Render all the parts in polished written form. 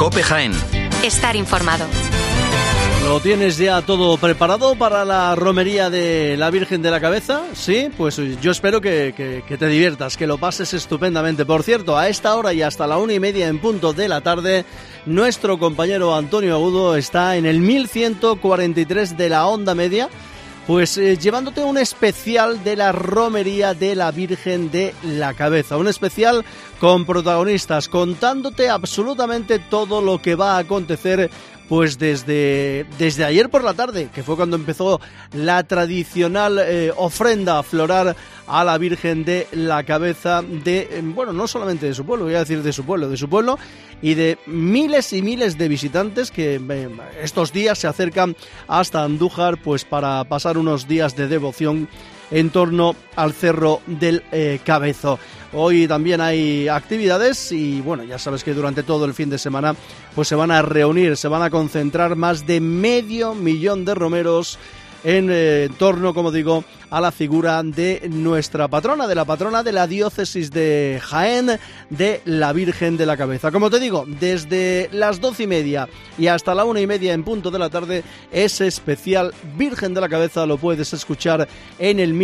COPE Jaén. Estar informado. ¿Lo tienes ya todo preparado para la romería de la Virgen de la Cabeza? Sí, pues yo espero que te diviertas, que lo pases estupendamente. Por cierto, a esta hora y hasta la 1:30 en punto de la tarde, nuestro compañero Antonio Agudo está en el 1143 de la onda media, pues llevándote un especial de la romería de la Virgen de la Cabeza. Un especial con protagonistas, contándote absolutamente todo lo que va a acontecer pues desde ayer por la tarde, que fue cuando empezó la tradicional ofrenda floral a la Virgen de la Cabeza no solamente de su pueblo, voy a decir de su pueblo y de miles y miles de visitantes que estos días se acercan hasta Andújar pues para pasar unos días de devoción en torno al Cerro del Cabezo. Hoy también hay actividades y bueno, ya sabes que durante todo el fin de semana pues se van a reunir, se van a concentrar más de 500.000 de romeros en torno, como digo, a la figura de nuestra patrona, de la patrona de la diócesis de Jaén, de la Virgen de la Cabeza. Como te digo, desde las 12:30 y hasta la 1:30 en punto de la tarde, ese especial Virgen de la Cabeza lo puedes escuchar en el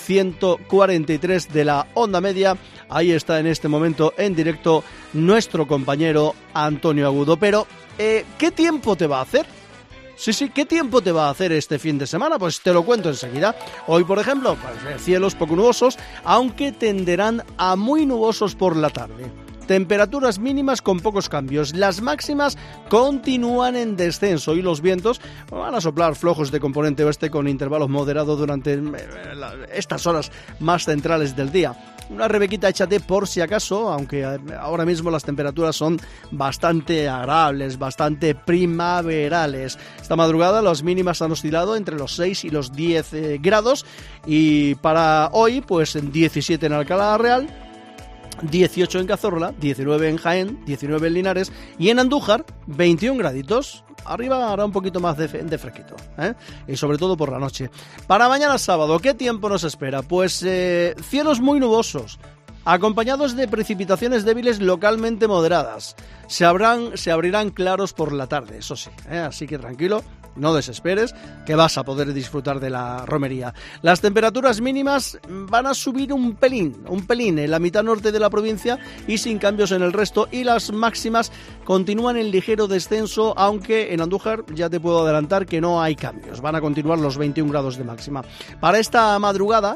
1143 de la onda media. Ahí está en este momento en directo nuestro compañero Antonio Agudo. Pero, ¿qué tiempo te va a hacer? Sí, ¿qué tiempo te va a hacer este fin de semana? Pues te lo cuento enseguida. Hoy, por ejemplo, pues, cielos poco nubosos, aunque tenderán a muy nubosos por la tarde. Temperaturas mínimas con pocos cambios. Las máximas continúan en descenso y los vientos van a soplar flojos de componente oeste con intervalos moderados durante estas horas más centrales del día. Una rebequita échate por si acaso, aunque ahora mismo las temperaturas son bastante agradables, bastante primaverales. Esta madrugada las mínimas han oscilado entre los 6 y los 10 grados y para hoy pues 17 en Alcalá Real, 18 en Cazorla, 19 en Jaén, 19 en Linares y en Andújar 21 graditos. Arriba hará un poquito más de fresquito, y sobre todo por la noche. Para mañana sábado, ¿qué tiempo nos espera? Pues cielos muy nubosos, acompañados de precipitaciones débiles localmente moderadas. Se abrirán claros por la tarde, eso sí, así que tranquilo, no desesperes, que vas a poder disfrutar de la romería. Las temperaturas mínimas van a subir un pelín en la mitad norte de la provincia y sin cambios en el resto, y las máximas continúan en ligero descenso, aunque en Andújar ya te puedo adelantar que no hay cambios, van a continuar los 21 grados de máxima. Para esta madrugada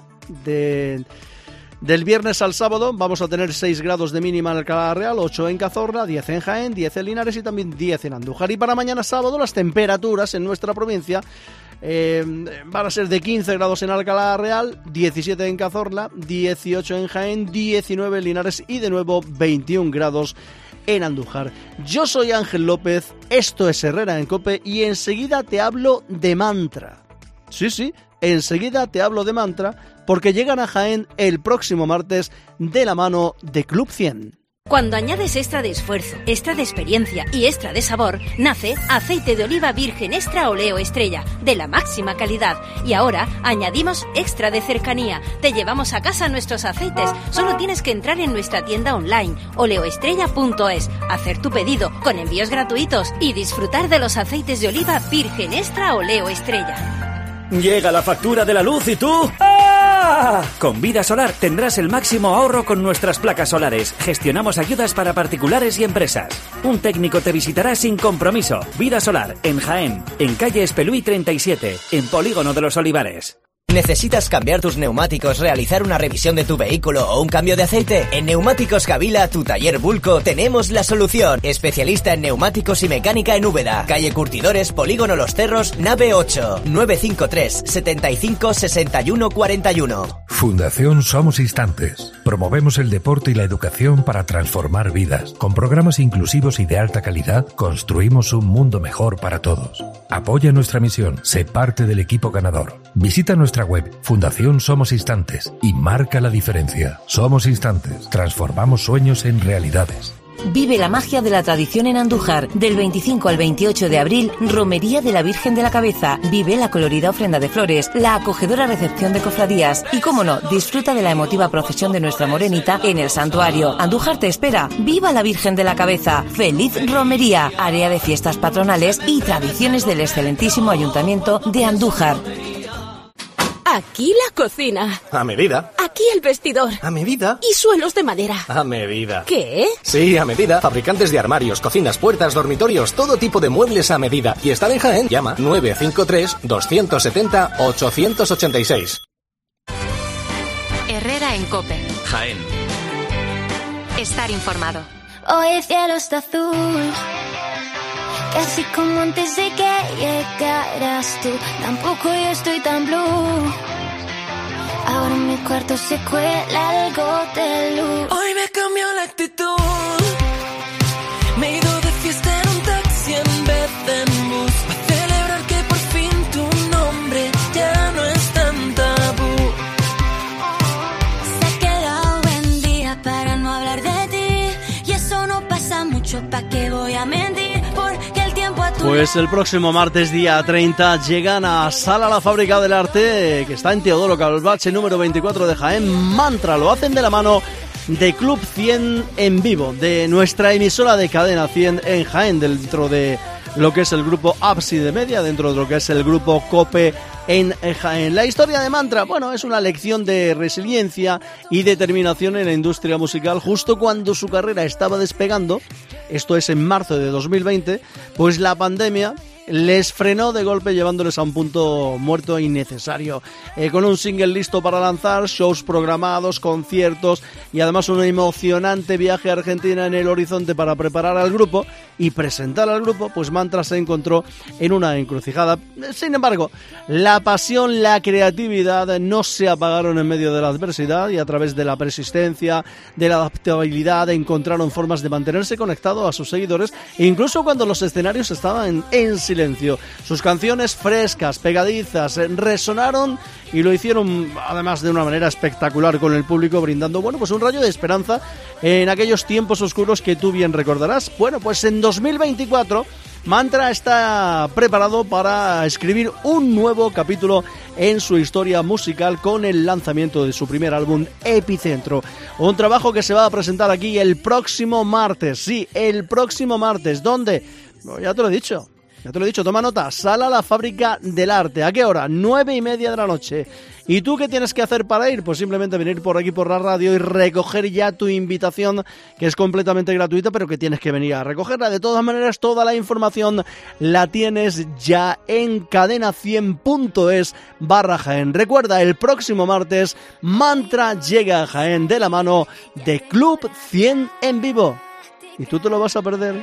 del viernes al sábado vamos a tener 6 grados de mínima en Alcalá Real, 8 en Cazorla, 10 en Jaén, 10 en Linares y también 10 en Andújar. Y para mañana sábado las temperaturas en nuestra provincia van a ser de 15 grados en Alcalá Real, 17 en Cazorla, 18 en Jaén, 19 en Linares y de nuevo 21 grados en Andújar. Yo soy Ángel López, esto es Herrera en COPE y enseguida te hablo de Mantra. Sí, enseguida te hablo de Mantra porque llegan a Jaén el próximo martes de la mano de Club 100. Cuando añades extra de esfuerzo, extra de experiencia y extra de sabor, nace aceite de oliva virgen extra Oleo Estrella, de la máxima calidad. Y ahora añadimos extra de cercanía. Te llevamos a casa nuestros aceites. Solo tienes que entrar en nuestra tienda online, oleoestrella.es, hacer tu pedido con envíos gratuitos y disfrutar de los aceites de oliva virgen extra Oleo Estrella. Llega la factura de la luz y tú... ¡ah! Con Vida Solar tendrás el máximo ahorro con nuestras placas solares. Gestionamos ayudas para particulares y empresas. Un técnico te visitará sin compromiso. Vida Solar, en Jaén, en calle Espelúi 37, en Polígono de los Olivares. ¿Necesitas cambiar tus neumáticos, realizar una revisión de tu vehículo o un cambio de aceite? En Neumáticos Gavila, tu taller Bulco, tenemos la solución. Especialista en neumáticos y mecánica en Úbeda. Calle Curtidores, Polígono Los Cerros, nave 8, 953 75 61 41. Fundación Somos Instantes. Promovemos el deporte y la educación para transformar vidas. Con programas inclusivos y de alta calidad, construimos un mundo mejor para todos. Apoya nuestra misión, sé parte del equipo ganador. Visita nuestra web, Fundación Somos Instantes, y marca la diferencia. Somos Instantes, transformamos sueños en realidades. Vive la magia de la tradición en Andújar. Del 25 al 28 de abril, Romería de la Virgen de la Cabeza. Vive la colorida ofrenda de flores, la acogedora recepción de cofradías y, cómo no, disfruta de la emotiva procesión de nuestra morenita en el santuario. Andújar te espera. ¡Viva la Virgen de la Cabeza! ¡Feliz Romería! Área de fiestas patronales y tradiciones del excelentísimo Ayuntamiento de Andújar. Aquí la cocina. A medida. Aquí el vestidor. A medida. Y suelos de madera. A medida. ¿Qué? Sí, a medida. Fabricantes de armarios, cocinas, puertas, dormitorios, todo tipo de muebles a medida. Y están en Jaén. Llama 953-270-886. Herrera en COPE. Jaén. Estar informado. Hoy el cielo está azul, casi como antes de que llegaras tú. Tampoco yo estoy tan blue. Ahora en mi cuarto se cuela algo de luz. Hoy me cambió la actitud. Me he ido de fiesta en un taxi en vez de en bus. Para celebrar que por fin tu nombre ya no es tan tabú. Se ha quedado buen día para no hablar de ti. Y eso no pasa mucho, ¿pa' qué voy a mentir? Porque el tiempo a tu Pues el próximo martes, día 30, llegan a Sala La Fábrica del Arte, que está en Teodoro Calvache, número 24 de Jaén, Mantra. Lo hacen de la mano de Club 100 en vivo, de nuestra emisora de Cadena 100 en Jaén, dentro de lo que es el grupo Ábside Media, dentro de lo que es el grupo COPE en Jaén. La historia de Mantra, bueno, es una lección de resiliencia y determinación en la industria musical. Justo cuando su carrera estaba despegando, esto es en marzo de 2020, pues la pandemia les frenó de golpe, llevándoles a un punto muerto innecesario. Con un single listo para lanzar, shows programados, conciertos y además un emocionante viaje a Argentina en el horizonte para preparar al grupo y presentar al grupo, pues Mantra se encontró en una encrucijada. Sin embargo, la pasión, la creatividad no se apagaron en medio de la adversidad, y a través de la persistencia, de la adaptabilidad, encontraron formas de mantenerse conectado a sus seguidores, incluso cuando los escenarios estaban en silencio. Sus canciones frescas, pegadizas, resonaron y lo hicieron además de una manera espectacular con el público, brindando, bueno, pues un rayo de esperanza en aquellos tiempos oscuros que tú bien recordarás. Bueno, pues en 2024 Mantra está preparado para escribir un nuevo capítulo en su historia musical con el lanzamiento de su primer álbum, Epicentro. Un trabajo que se va a presentar aquí el próximo martes. Sí, el próximo martes. ¿Dónde? Bueno, ya te lo he dicho, toma nota. Sala La Fábrica del Arte. ¿A qué hora? 9:30 de la noche. ¿Y tú qué tienes que hacer para ir? Pues simplemente venir por aquí por la radio y recoger ya tu invitación, que es completamente gratuita, pero que tienes que venir a recogerla. De todas maneras, toda la información la tienes ya en cadena100.es/Jaén. Recuerda, el próximo martes, Mantra llega a Jaén de la mano de Club 100 en vivo. ¿Y tú te lo vas a perder?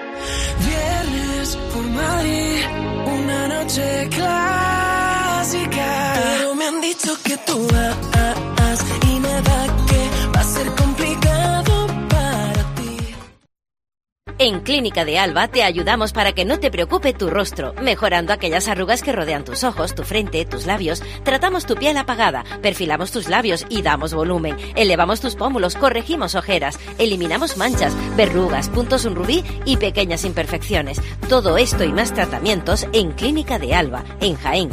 Viernes por Madrid, una noche clásica. Pero me han dicho que tú vas y me da que va a ser complicado para ti. En Clínica de Alba te ayudamos para que no te preocupe tu rostro, mejorando aquellas arrugas que rodean tus ojos, tu frente, tus labios. Tratamos tu piel apagada, perfilamos tus labios y damos volumen. Elevamos tus pómulos, corregimos ojeras, eliminamos manchas, verrugas, puntos en rubí y pequeñas imperfecciones. Todo esto y más tratamientos en Clínica de Alba, en Jaén,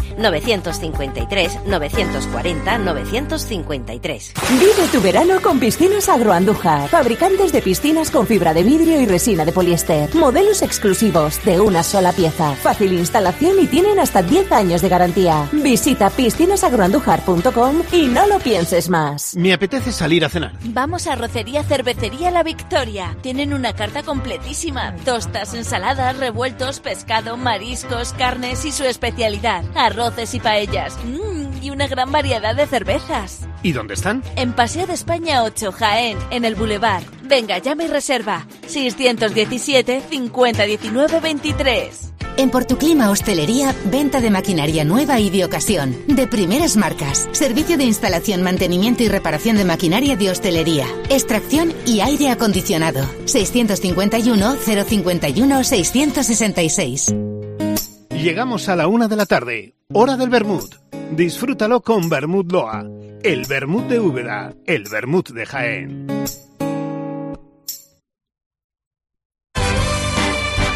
953-940-953. Vive tu verano con Piscinas Agroandújar, fabricantes de piscinas con fibra de vidrio y resina de poliéster. Modelos exclusivos de una sola pieza. Fácil instalación y tienen hasta 10 años de garantía. Visita piscinasagroandújar.com y no lo pienses más. Me apetece salir a cenar. Vamos a Rocería Cervecería La Victoria. Tienen una carta completísima. Tostas, ensaladas, revueltos, pescado, mariscos, carnes y su especialidad, arroces y paellas. Y una gran variedad de cervezas. ¿Y dónde están? En Paseo de España 8, Jaén, en el Boulevard. Venga, llama y reserva. 617 50 19 23. En Portuclima Hostelería, venta de maquinaria nueva y de ocasión, de primeras marcas, servicio de instalación, mantenimiento y reparación de maquinaria de hostelería, extracción y aire acondicionado. 651 051 666. Llegamos a la 1 de la tarde, hora del vermut. Disfrútalo con Vermut Loa, el vermut de Úbeda, el vermut de Jaén.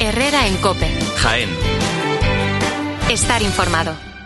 Herrera en COPE. Jaén. Estar informado.